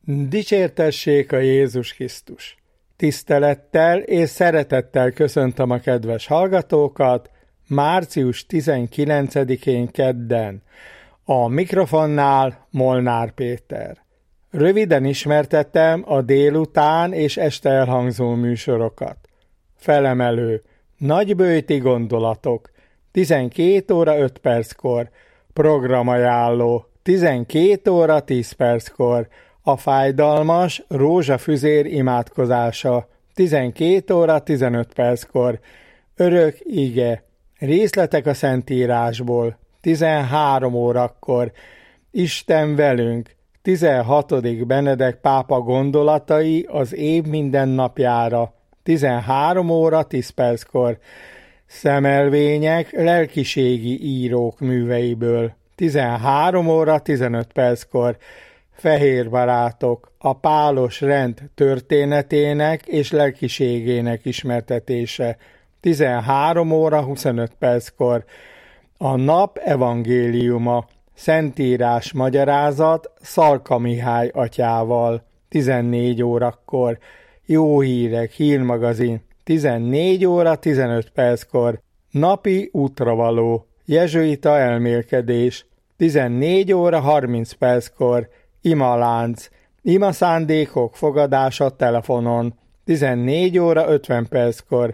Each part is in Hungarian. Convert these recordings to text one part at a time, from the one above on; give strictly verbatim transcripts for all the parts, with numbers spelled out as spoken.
Dicsértessék a Jézus Krisztus! Tisztelettel és szeretettel köszöntöm a kedves hallgatókat március tizenkilencedikén kedden. A mikrofonnál Molnár Péter. Röviden ismertettem a délután és este elhangzó műsorokat. Felemelő, nagybőjti gondolatok, tizenkét óra öt perckor, programajánló, tizenkét óra tíz perckor, a fájdalmas rózsafüzér imádkozása, tizenkét óra tizenöt perckor, örök ige, részletek a Szentírásból, tizenhárom órakor, Isten velünk, tizenhatodik Benedek pápa gondolatai az év minden napjára, tizenhárom óra tíz perckor, szemelvények lelkiségi írók műveiből, tizenhárom óra tizenöt perckor, Fehér barátok, a pálos rend történetének és lelkiségének ismertetése, tizenhárom óra huszonöt perckor, a nap evangéliuma, Szentírás magyarázat Szalka Mihály atyával, tizennégy órakor, Jó hírek, hírmagazin, tizennégy óra tizenöt perckor, napi útravaló, jezsuita elmélkedés, tizennégy óra harminc perckor, imalánc, ima szándékok fogadása telefonon, tizennégy óra ötven perckor,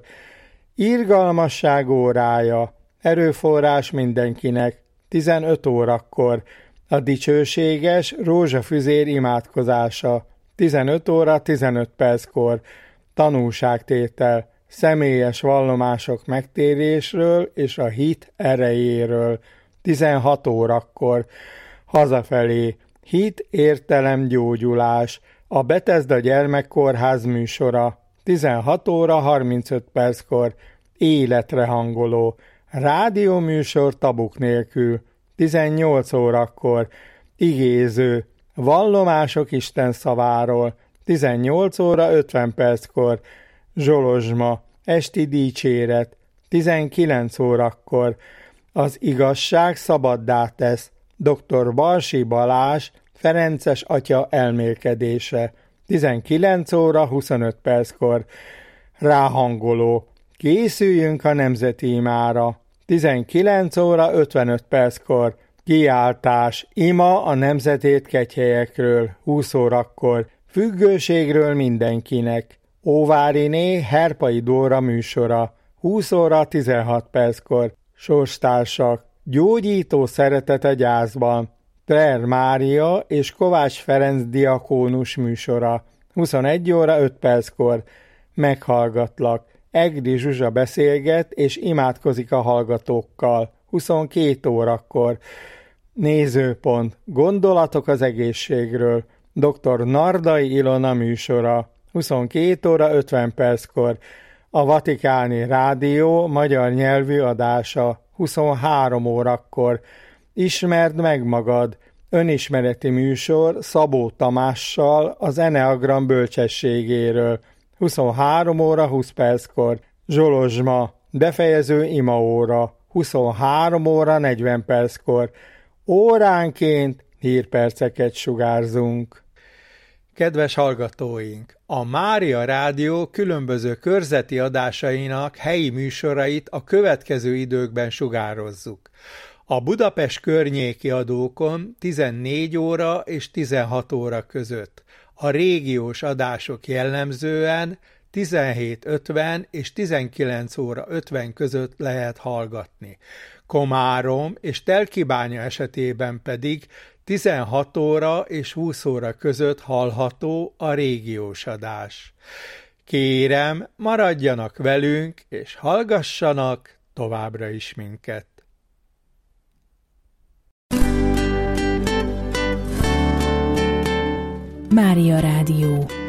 irgalmasság órája, erőforrás mindenkinek, tizenöt órakor, a dicsőséges rózsafüzér imádkozása, tizenöt óra tizenöt perckor, tanúságtétel, személyes vallomások megtérésről és a hit erejéről, tizenhat órakor, hazafelé, hit, értelem, gyógyulás, a Betesda gyermekkórház műsora, tizenhat óra harmincöt perckor, életre hangoló, rádióműsor tabuk nélkül, tizennyolc órakor, igéző, vallomások Isten szaváról, tizennyolc óra ötven perckor, zsolozsma, esti dicséret, tizenkilenc órakor, az igazság szabaddá tesz, dr. Balsi Balázs, Ferences atya elmélkedése, tizenkilenc óra huszonöt perckor, ráhangoló, készüljünk a nemzeti imára, tizenkilenc óra ötvenöt perckor, kiáltás, ima a nemzetét kegyhelyekről, húsz órakor, függőségről mindenkinek, Óváriné Herpai Dóra műsora, húsz óra tizenhat perckor, sorstársak, gyógyító szeretet a gyászban, Trer Mária és Kovács Ferenc diakónus műsora, huszonegy óra öt perckor, meghallgatlak, Egri Zsuzsa beszélget és imádkozik a hallgatókkal, huszonkét órakor, nézőpont, gondolatok az egészségről, dr. Nardai Ilona műsora, huszonkét óra ötven perckor, a Vatikáni Rádió magyar nyelvű adása, huszonhárom órakor, ismerd meg magad, önismereti műsor Szabó Tamással az Eneagram bölcsességéről, huszonhárom óra húsz perckor, zsolozsma, befejező imaóra, huszonhárom óra negyven perckor, óránként hírperceket sugárzunk. Kedves hallgatóink! A Mária Rádió különböző körzeti adásainak helyi műsorait a következő időkben sugározzuk. A Budapest környéki adókon tizennégy óra és tizenhat óra között, a régiós adások jellemzően tizenhét ötven és tizenkilenc óra ötven között lehet hallgatni. Komárom és Telkibánya esetében pedig tizenhat óra és húsz óra között hallható a régiós adás. Kérem, maradjanak velünk és hallgassanak továbbra is minket. Mária Rádió.